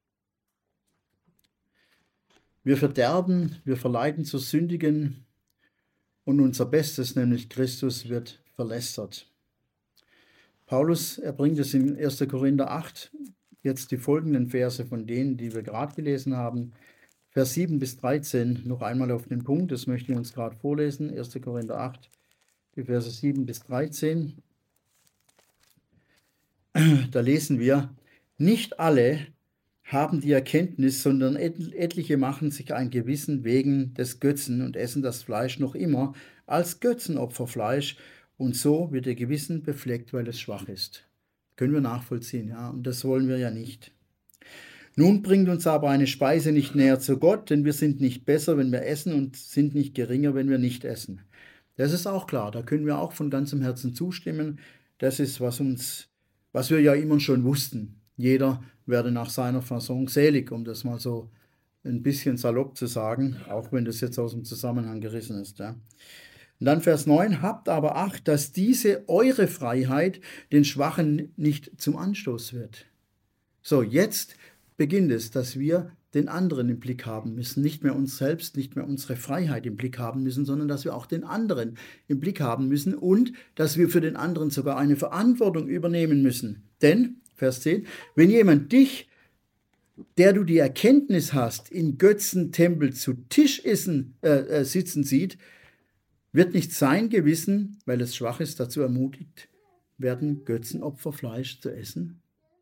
Wir verderben, wir verleiten zu sündigen und unser Bestes, nämlich Christus, wird verlästert. Paulus, er bringt es in erster Korinther acht, jetzt die folgenden Verse von denen, die wir gerade gelesen haben, Vers sieben bis dreizehn, noch einmal auf den Punkt, das möchte ich uns gerade vorlesen, erster Korinther acht, die Verse sieben bis dreizehn. Da lesen wir, nicht alle haben die Erkenntnis, sondern et etliche machen sich ein Gewissen wegen des Götzen und essen das Fleisch noch immer als Götzenopferfleisch, und so wird ihr Gewissen befleckt, weil es schwach ist. Können wir nachvollziehen, ja, und das wollen wir ja nicht. Nun bringt uns aber eine Speise nicht näher zu Gott, denn wir sind nicht besser, wenn wir essen, und sind nicht geringer, wenn wir nicht essen. Das ist auch klar, da können wir auch von ganzem Herzen zustimmen. Das ist, was uns, was wir ja immer schon wussten. Jeder werde nach seiner Fasson selig, um das mal so ein bisschen salopp zu sagen, auch wenn das jetzt aus dem Zusammenhang gerissen ist. Ja. Und dann Vers neun, habt aber Acht, dass diese eure Freiheit den Schwachen nicht zum Anstoß wird. So, jetzt beginnt es, dass wir den anderen im Blick haben müssen. Nicht mehr uns selbst, nicht mehr unsere Freiheit im Blick haben müssen, sondern dass wir auch den anderen im Blick haben müssen und dass wir für den anderen sogar eine Verantwortung übernehmen müssen. Denn, Vers zehn, wenn jemand dich, der du die Erkenntnis hast, in Götzentempel zu Tisch essen, äh, äh, sitzen sieht, wird nicht sein Gewissen, weil es schwach ist, dazu ermutigt werden, Götzenopferfleisch zu essen?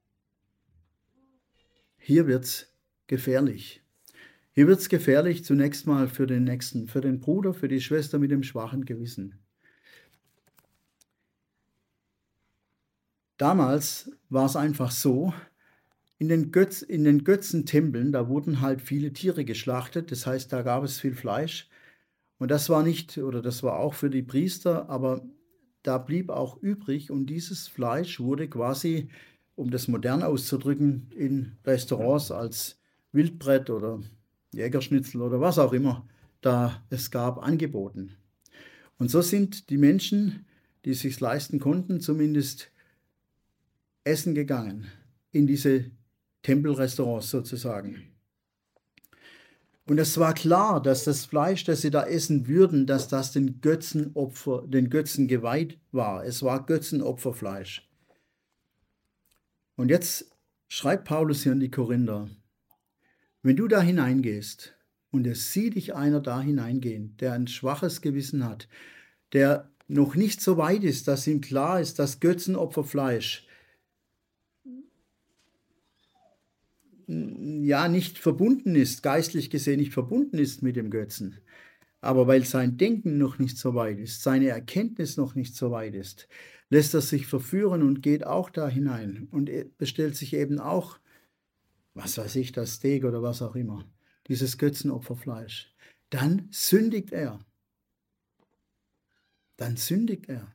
Hier wird es gefährlich. Hier wird es gefährlich zunächst mal für den Nächsten, für den Bruder, für die Schwester mit dem schwachen Gewissen. Damals war es einfach so, in den, Götz, in den Götzentempeln, da wurden halt viele Tiere geschlachtet, das heißt, da gab es viel Fleisch. Und das war nicht, oder das war auch für die Priester, aber da blieb auch übrig, und dieses Fleisch wurde quasi, um das modern auszudrücken, in Restaurants als Wildbrett oder Jägerschnitzel oder was auch immer da es gab, angeboten. Und so sind die Menschen, die es sich leisten konnten, zumindest essen gegangen, in diese Tempelrestaurants sozusagen. Und es war klar, dass das Fleisch, das sie da essen würden, dass das den Götzenopfer, den Götzen geweiht war. Es war Götzenopferfleisch. Und jetzt schreibt Paulus hier an die Korinther, wenn du da hineingehst und es sieht dich einer da hineingehen, der ein schwaches Gewissen hat, der noch nicht so weit ist, dass ihm klar ist, dass Götzenopferfleisch ja nicht verbunden ist, geistlich gesehen nicht verbunden ist mit dem Götzen, aber weil sein Denken noch nicht so weit ist, seine Erkenntnis noch nicht so weit ist, lässt er sich verführen und geht auch da hinein und bestellt sich eben auch, was weiß ich, das Steak oder was auch immer, dieses Götzenopferfleisch. Dann sündigt er. Dann sündigt er.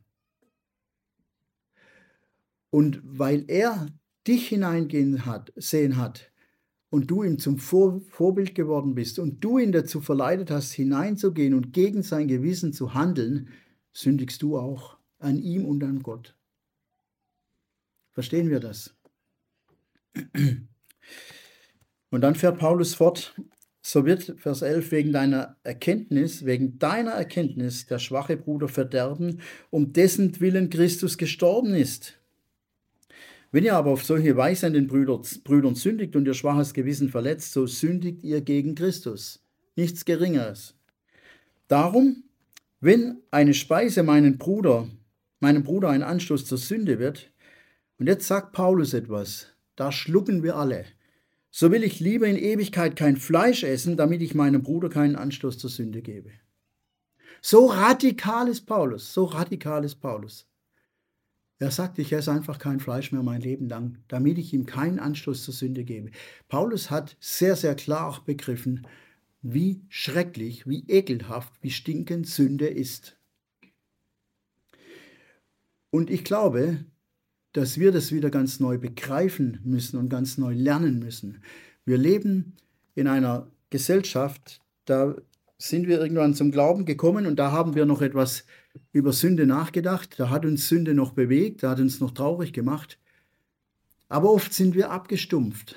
Und weil er dich hineingehen hat, sehen hat, und du ihm zum Vor Vorbild geworden bist und du ihn dazu verleitet hast, hineinzugehen und gegen sein Gewissen zu handeln, sündigst du auch an ihm und an Gott. Verstehen wir das? Und dann fährt Paulus fort, so wird, Vers elf, wegen deiner Erkenntnis, wegen deiner Erkenntnis der schwache Bruder verderben, um dessen Willen Christus gestorben ist. Wenn ihr aber auf solche Weise an den Brüdern sündigt und ihr schwaches Gewissen verletzt, so sündigt ihr gegen Christus. Nichts Geringeres. Darum, wenn eine Speise meinen Bruder, meinem Bruder ein Anstoß zur Sünde wird, und jetzt sagt Paulus etwas, da schlucken wir alle, so will ich lieber in Ewigkeit kein Fleisch essen, damit ich meinem Bruder keinen Anstoß zur Sünde gebe. So radikal ist Paulus, so radikal ist Paulus. Er sagt, ich esse einfach kein Fleisch mehr mein Leben lang, damit ich ihm keinen Anstoß zur Sünde gebe. Paulus hat sehr, sehr klar begriffen, wie schrecklich, wie ekelhaft, wie stinkend Sünde ist. Und ich glaube, dass wir das wieder ganz neu begreifen müssen und ganz neu lernen müssen. Wir leben in einer Gesellschaft, da sind wir irgendwann zum Glauben gekommen und da haben wir noch etwas über Sünde nachgedacht, da hat uns Sünde noch bewegt, da hat uns noch traurig gemacht. Aber oft sind wir abgestumpft.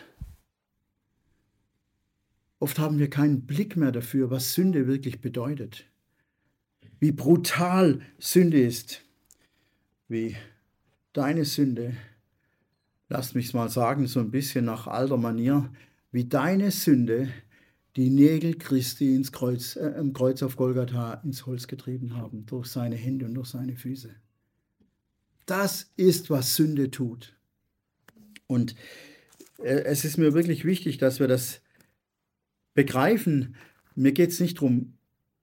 Oft haben wir keinen Blick mehr dafür, was Sünde wirklich bedeutet. Wie brutal Sünde ist. Wie deine Sünde, lasst mich mal sagen, so ein bisschen nach alter Manier, wie deine Sünde die Nägel Christi ins Kreuz, äh, im Kreuz auf Golgatha ins Holz getrieben haben, durch seine Hände und durch seine Füße. Das ist, was Sünde tut. Und Äh, Es ist mir wirklich wichtig, dass wir das begreifen. Mir geht es nicht darum,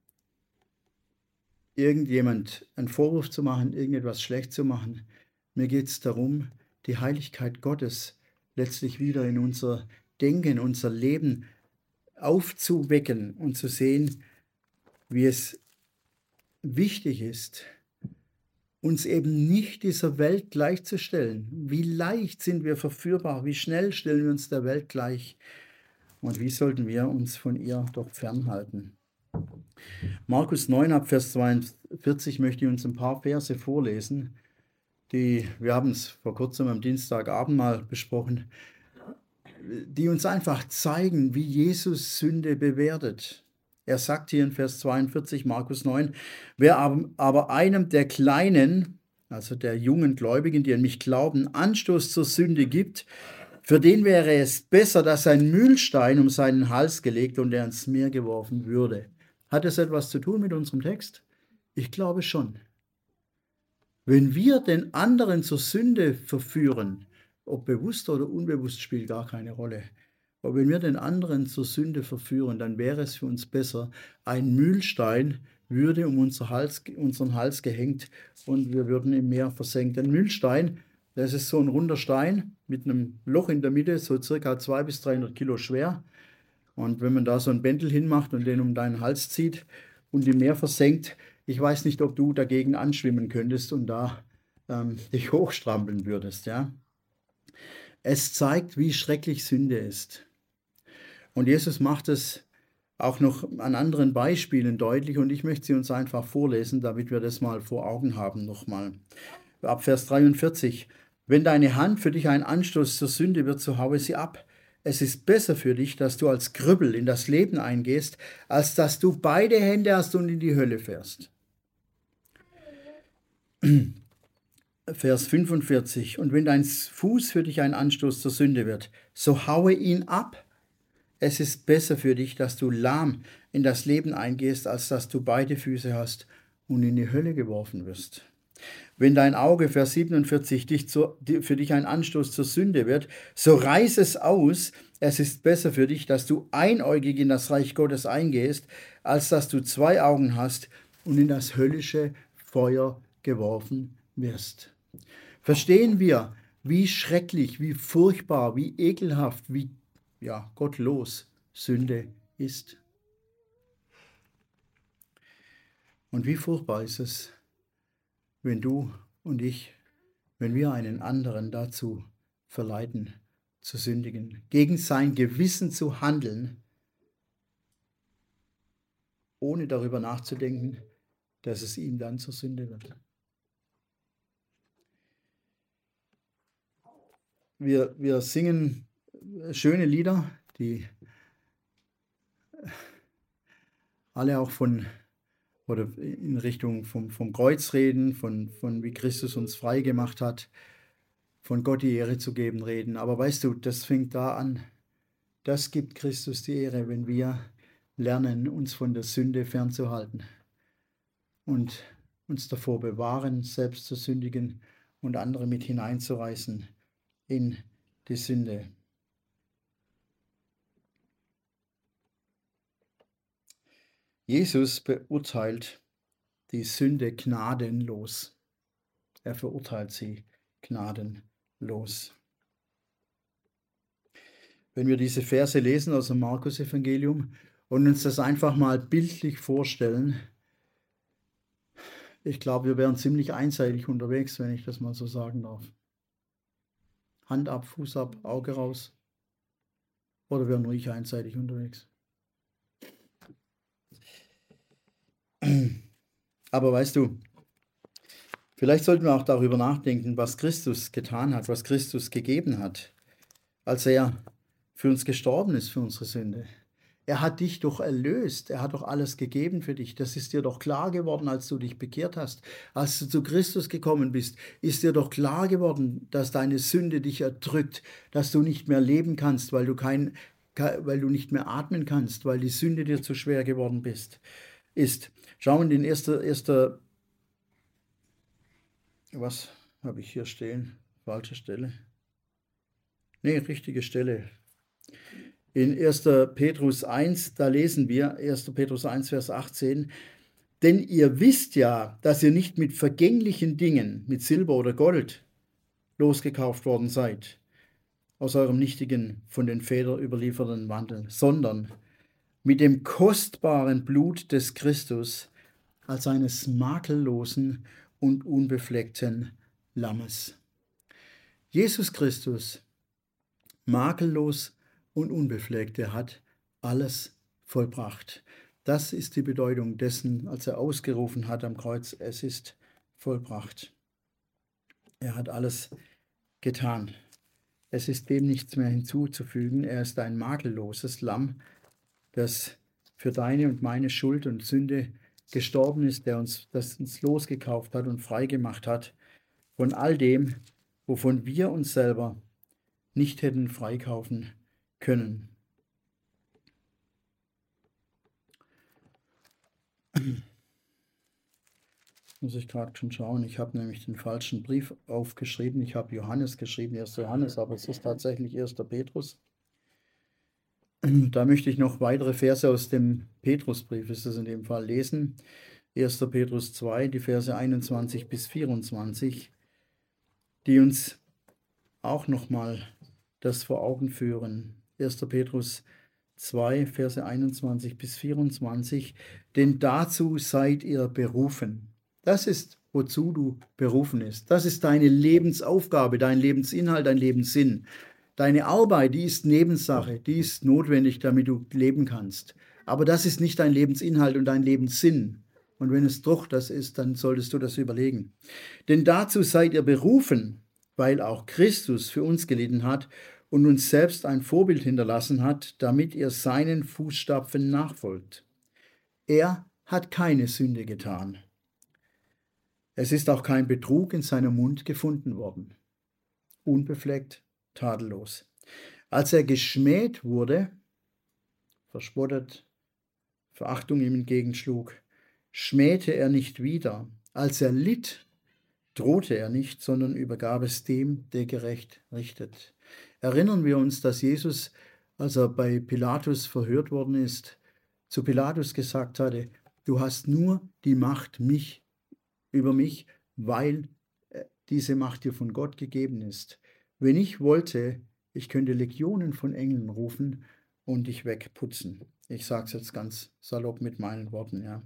irgendjemand einen Vorwurf zu machen, irgendetwas schlecht zu machen. Mir geht es darum, die Heiligkeit Gottes letztlich wieder in unser Denken, unser Leben aufzuwecken und zu sehen, wie es wichtig ist, uns eben nicht dieser Welt gleichzustellen. Wie leicht sind wir verführbar, wie schnell stellen wir uns der Welt gleich und wie sollten wir uns von ihr doch fernhalten. Markus neun ab Vers zweiundvierzig möchte ich uns ein paar Verse vorlesen, die, wir haben es vor kurzem am Dienstagabend mal besprochen, die uns einfach zeigen, wie Jesus Sünde bewertet. Er sagt hier in Vers zweiundvierzig, Markus neun, wer aber einem der Kleinen, also der jungen Gläubigen, die an mich glauben, Anstoß zur Sünde gibt, für den wäre es besser, dass ein Mühlstein um seinen Hals gelegt und er ins Meer geworfen würde. Hat das etwas zu tun mit unserem Text? Ich glaube schon. Wenn wir den anderen zur Sünde verführen, ob bewusst oder unbewusst, spielt gar keine Rolle. Aber wenn wir den anderen zur Sünde verführen, dann wäre es für uns besser, ein Mühlstein würde um unser Hals, unseren Hals gehängt und wir würden im Meer versenkt. Ein Mühlstein, das ist so ein runder Stein mit einem Loch in der Mitte, so circa zweihundert bis dreihundert Kilo schwer. Und wenn man da so ein Bändel hinmacht und den um deinen Hals zieht und im Meer versenkt, ich weiß nicht, ob du dagegen anschwimmen könntest und da ähm, dich hochstrampeln würdest. Ja? Es zeigt, wie schrecklich Sünde ist. Und Jesus macht es auch noch an anderen Beispielen deutlich und ich möchte sie uns einfach vorlesen, damit wir das mal vor Augen haben nochmal. Ab Vers dreiundvierzig. Wenn deine Hand für dich ein Anstoß zur Sünde wird, so haue sie ab. Es ist besser für dich, dass du als Krüppel in das Leben eingehst, als dass du beide Hände hast und in die Hölle fährst. Vers fünfundvierzig. Und wenn dein Fuß für dich ein Anstoß zur Sünde wird, so haue ihn ab. Es ist besser für dich, dass du lahm in das Leben eingehst, als dass du beide Füße hast und in die Hölle geworfen wirst. Wenn dein Auge, Vers siebenundvierzig, dich zu, für dich ein Anstoß zur Sünde wird, so reiß es aus. Es ist besser für dich, dass du einäugig in das Reich Gottes eingehst, als dass du zwei Augen hast und in das höllische Feuer geworfen wirst. Verstehen wir, wie schrecklich, wie furchtbar, wie ekelhaft, wie ja, gottlos Sünde ist? Und wie furchtbar ist es, wenn du und ich, wenn wir einen anderen dazu verleiten, zu sündigen, gegen sein Gewissen zu handeln, ohne darüber nachzudenken, dass es ihm dann zur Sünde wird. Wir, wir singen schöne Lieder, die alle auch von oder in Richtung vom, vom Kreuz reden, von, von wie Christus uns frei gemacht hat, von Gott die Ehre zu geben reden. Aber weißt du, das fängt da an. Das gibt Christus die Ehre, wenn wir lernen, uns von der Sünde fernzuhalten und uns davor bewahren, selbst zu sündigen und andere mit hineinzureißen in die Sünde. Jesus beurteilt die Sünde gnadenlos. Er verurteilt sie gnadenlos. Wenn wir diese Verse lesen aus dem Markus-Evangelium und uns das einfach mal bildlich vorstellen, ich glaube, wir wären ziemlich einseitig unterwegs, wenn ich das mal so sagen darf. Hand ab, Fuß ab, Auge raus. Oder wären nur ich einseitig unterwegs? Aber weißt du, vielleicht sollten wir auch darüber nachdenken, was Christus getan hat, was Christus gegeben hat, als er für uns gestorben ist, für unsere Sünde. Er hat dich doch erlöst, er hat doch alles gegeben für dich. Das ist dir doch klar geworden, als du dich bekehrt hast. Als du zu Christus gekommen bist, ist dir doch klar geworden, dass deine Sünde dich erdrückt, dass du nicht mehr leben kannst, weil du, kein, weil du nicht mehr atmen kannst, weil die Sünde dir zu schwer geworden bist, ist. Schauen wir in den ersten, erster, was habe ich hier stehen? Falsche Stelle. Nee, richtige Stelle. In erster Petrus eins, da lesen wir, erster Petrus eins, Vers achtzehn, denn ihr wisst ja, dass ihr nicht mit vergänglichen Dingen, mit Silber oder Gold, losgekauft worden seid, aus eurem nichtigen, von den Vätern überlieferten Wandel, sondern mit dem kostbaren Blut des Christus als eines makellosen und unbefleckten Lammes. Jesus Christus, makellos und unbefleckt, er hat alles vollbracht. Das ist die Bedeutung dessen, als er ausgerufen hat am Kreuz, es ist vollbracht. Er hat alles getan. Es ist dem nichts mehr hinzuzufügen. Er ist ein makelloses Lamm, das für deine und meine Schuld und Sünde gestorben ist, der uns, das uns losgekauft hat und freigemacht hat von all dem, wovon wir uns selber nicht hätten freikaufen können. Muss ich gerade schon schauen. Ich habe nämlich den falschen Brief aufgeschrieben. Ich habe Johannes geschrieben, erster Johannes, aber es ist tatsächlich erster Petrus. Da möchte ich noch weitere Verse aus dem Petrusbrief, ist es in dem Fall, lesen. erster Petrus zwei, die Verse einundzwanzig bis vierundzwanzig, die uns auch nochmal das vor Augen führen. erster Petrus zwei, Verse einundzwanzig bis vierundzwanzig, denn dazu seid ihr berufen. Das ist, wozu du berufen bist. Das ist deine Lebensaufgabe, dein Lebensinhalt, dein Lebenssinn. Deine Arbeit, die ist Nebensache, die ist notwendig, damit du leben kannst. Aber das ist nicht dein Lebensinhalt und dein Lebenssinn. Und wenn es doch das ist, dann solltest du das überlegen. Denn dazu seid ihr berufen, weil auch Christus für uns gelitten hat und uns selbst ein Vorbild hinterlassen hat, damit ihr seinen Fußstapfen nachfolgt. Er hat keine Sünde getan. Es ist auch kein Betrug in seinem Mund gefunden worden. Unbefleckt, tadellos. Als er geschmäht wurde, verspottet, Verachtung ihm entgegenschlug, schmähte er nicht wieder. Als er litt, drohte er nicht, sondern übergab es dem, der gerecht richtet. Erinnern wir uns, dass Jesus, als er bei Pilatus verhört worden ist, zu Pilatus gesagt hatte, du hast nur die Macht mich, über mich, weil diese Macht dir von Gott gegeben ist. Wenn ich wollte, ich könnte Legionen von Engeln rufen und dich wegputzen. Ich sage es jetzt ganz salopp mit meinen Worten, ja.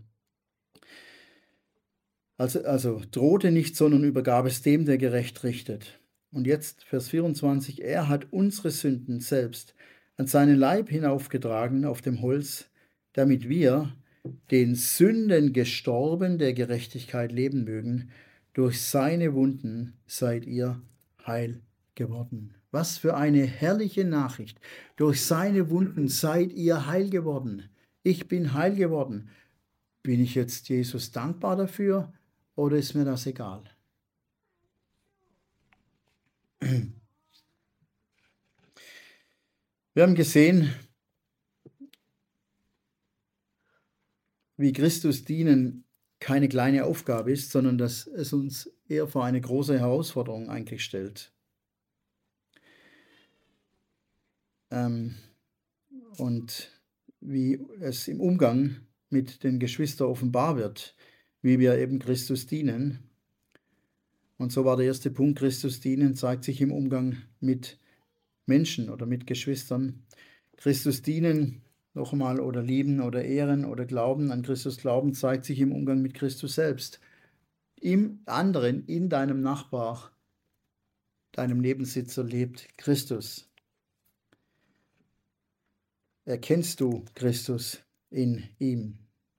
Also, also drohte nicht, sondern übergab es dem, der gerecht richtet. Und jetzt Vers vierundzwanzig, er hat unsere Sünden selbst an seinen Leib hinaufgetragen auf dem Holz, damit wir, den Sünden gestorben, der Gerechtigkeit leben mögen. Durch seine Wunden seid ihr heil geworden. Was für eine herrliche Nachricht. Durch seine Wunden seid ihr heil geworden. Ich bin heil geworden. Bin ich jetzt Jesus dankbar dafür oder ist mir das egal? Wir haben gesehen, wie Christus dienen keine kleine Aufgabe ist, sondern dass es uns eher vor eine große Herausforderung eigentlich stellt. Ähm, und wie es im Umgang mit den Geschwistern offenbar wird, wie wir eben Christus dienen. Und so war der erste Punkt, Christus dienen zeigt sich im Umgang mit Menschen oder mit Geschwistern. Christus dienen noch einmal oder lieben oder ehren oder glauben an Christus glauben, zeigt sich im Umgang mit Christus selbst. Im anderen, in deinem Nachbar, deinem Nebensitzer lebt Christus. Erkennst du Christus in ihm?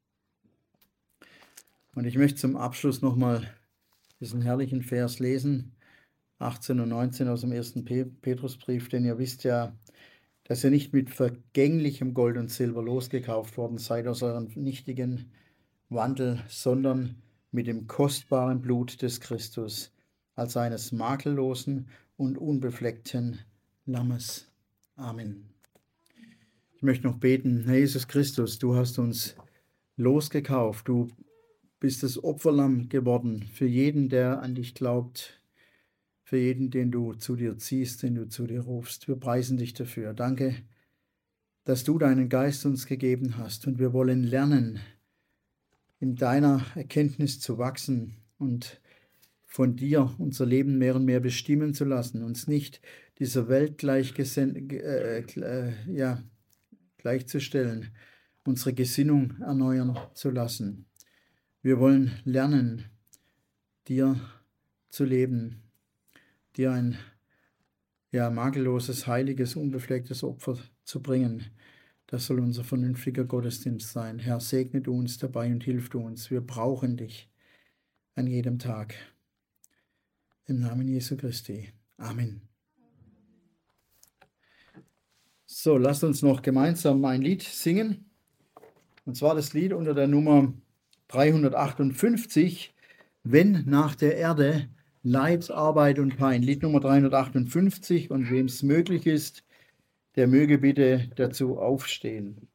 Und ich möchte zum Abschluss nochmal diesen herrlichen Vers lesen, achtzehn und neunzehn aus dem ersten Petrusbrief, denn ihr wisst ja, dass ihr nicht mit vergänglichem Gold und Silber losgekauft worden seid aus eurem nichtigen Wandel, sondern mit dem kostbaren Blut des Christus, als eines makellosen und unbefleckten Lammes. Amen. Ich möchte noch beten, Herr Jesus Christus, du hast uns losgekauft, du bist das Opferlamm geworden für jeden, der an dich glaubt. für jeden, den du zu dir ziehst, den du zu dir rufst. Wir preisen dich dafür. Danke, dass du deinen Geist uns gegeben hast und wir wollen lernen, in deiner Erkenntnis zu wachsen und von dir unser Leben mehr und mehr bestimmen zu lassen, uns nicht dieser Welt gleich äh, äh, ja, gleichzustellen, unsere Gesinnung erneuern zu lassen. Wir wollen lernen, dir zu leben, dir ein ja, makelloses, heiliges, unbeflecktes Opfer zu bringen. Das soll unser vernünftiger Gottesdienst sein. Herr, segne du uns dabei und hilf du uns. Wir brauchen dich an jedem Tag. Im Namen Jesu Christi. Amen. So, lasst uns noch gemeinsam ein Lied singen. Und zwar das Lied unter der Nummer dreihundertachtundfünfzig, Wenn nach der Erde Leid, Arbeit und Pein. Lied Nummer dreihundertachtundfünfzig, und wem es möglich ist, der möge bitte dazu aufstehen.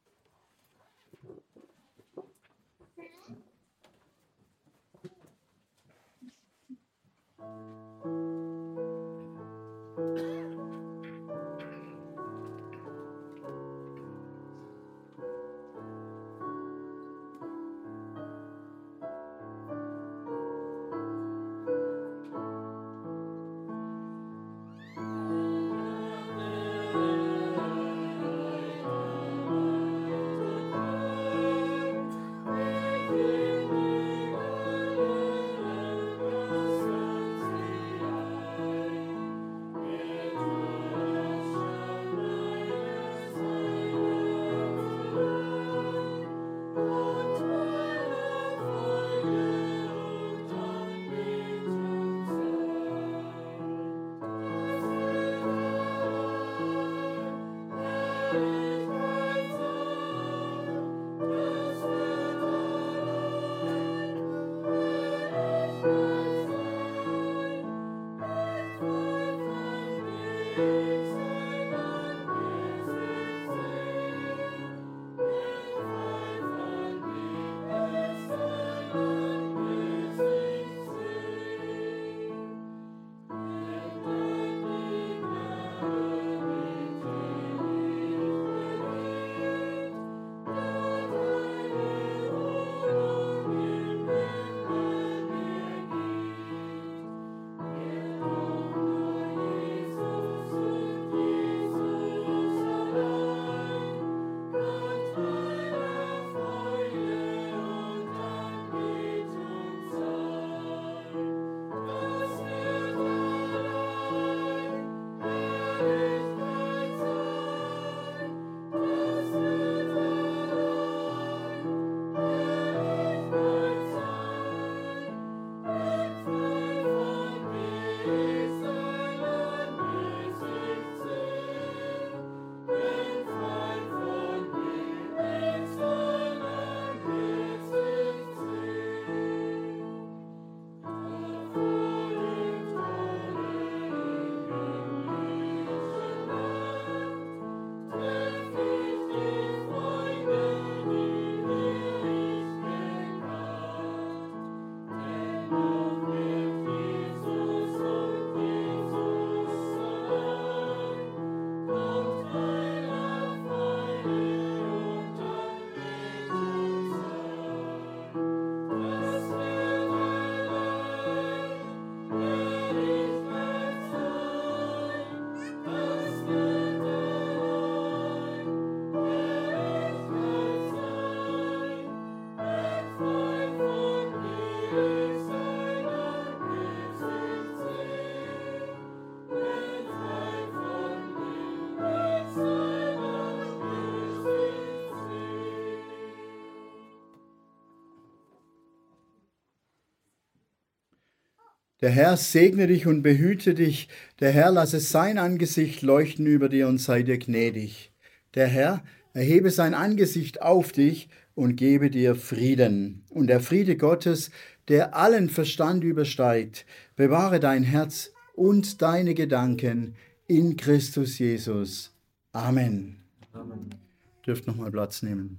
Der Herr segne dich und behüte dich. Der Herr lasse sein Angesicht leuchten über dir und sei dir gnädig. Der Herr erhebe sein Angesicht auf dich und gebe dir Frieden. Und der Friede Gottes, der allen Verstand übersteigt, bewahre dein Herz und deine Gedanken in Christus Jesus. Amen. Amen. Ihr dürft nochmal Platz nehmen.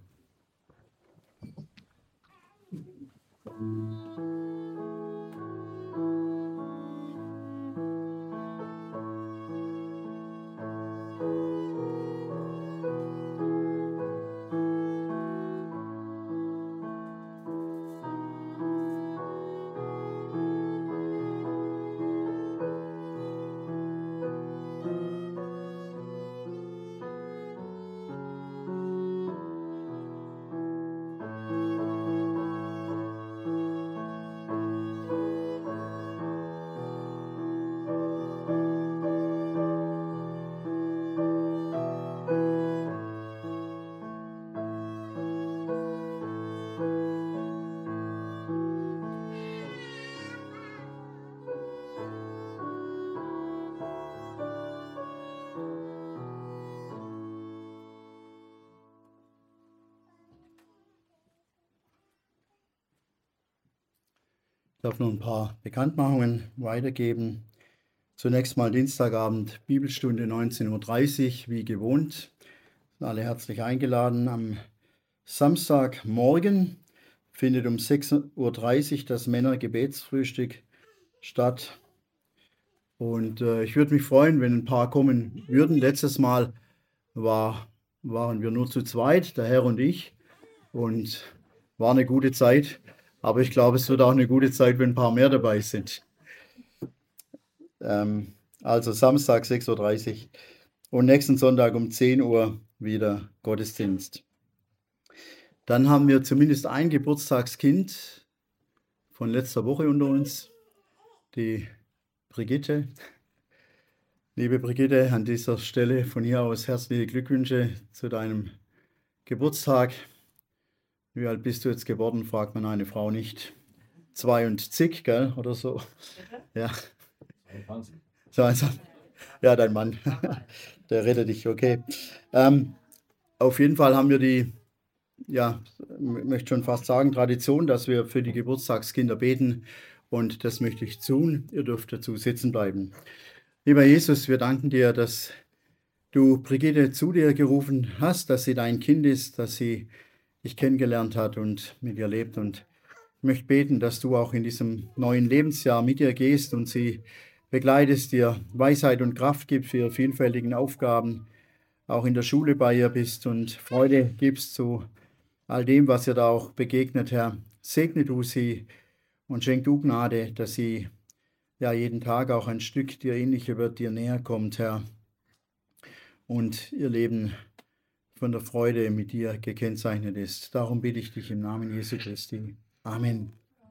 Ich darf noch ein paar Bekanntmachungen weitergeben. Zunächst mal Dienstagabend, Bibelstunde neunzehn Uhr dreißig, wie gewohnt. Sind alle herzlich eingeladen. Am Samstagmorgen findet um sechs Uhr dreißig das Männergebetsfrühstück statt. Und äh, ich würde mich freuen, wenn ein paar kommen würden. Letztes Mal war, waren wir nur zu zweit, der Herr und ich. Und war eine gute Zeit. Aber ich glaube, es wird auch eine gute Zeit, wenn ein paar mehr dabei sind. Ähm, also Samstag sechs Uhr dreißig und nächsten Sonntag um zehn Uhr wieder Gottesdienst. Dann haben wir zumindest ein Geburtstagskind von letzter Woche unter uns, die Brigitte. Liebe Brigitte, an dieser Stelle von hier aus herzliche Glückwünsche zu deinem Geburtstag. Wie alt bist du jetzt geworden, fragt man eine Frau nicht. Zwei und zig, gell, oder so. Ja. zweiundzwanzig. Ja, dein Mann, der rettet dich, okay. Ähm, auf jeden Fall haben wir die, ja, ich möchte schon fast sagen, Tradition, dass wir für die Geburtstagskinder beten. Und das möchte ich tun. Ihr dürft dazu sitzen bleiben. Lieber Jesus, wir danken dir, dass du Brigitte zu dir gerufen hast, dass sie dein Kind ist, dass sie dich kennengelernt hat und mit dir lebt. Und ich möchte beten, dass du auch in diesem neuen Lebensjahr mit ihr gehst und sie begleitest, dir Weisheit und Kraft gibst für ihre vielfältigen Aufgaben, auch in der Schule bei ihr bist und Freude gibst zu all dem, was ihr da auch begegnet, Herr. Segne du sie und schenk du Gnade, dass sie ja jeden Tag auch ein Stück dir ähnlicher wird, dir näher kommt, Herr. Und ihr Leben von der Freude mit dir gekennzeichnet ist. Darum bitte ich dich im Namen Jesu Christi. Amen.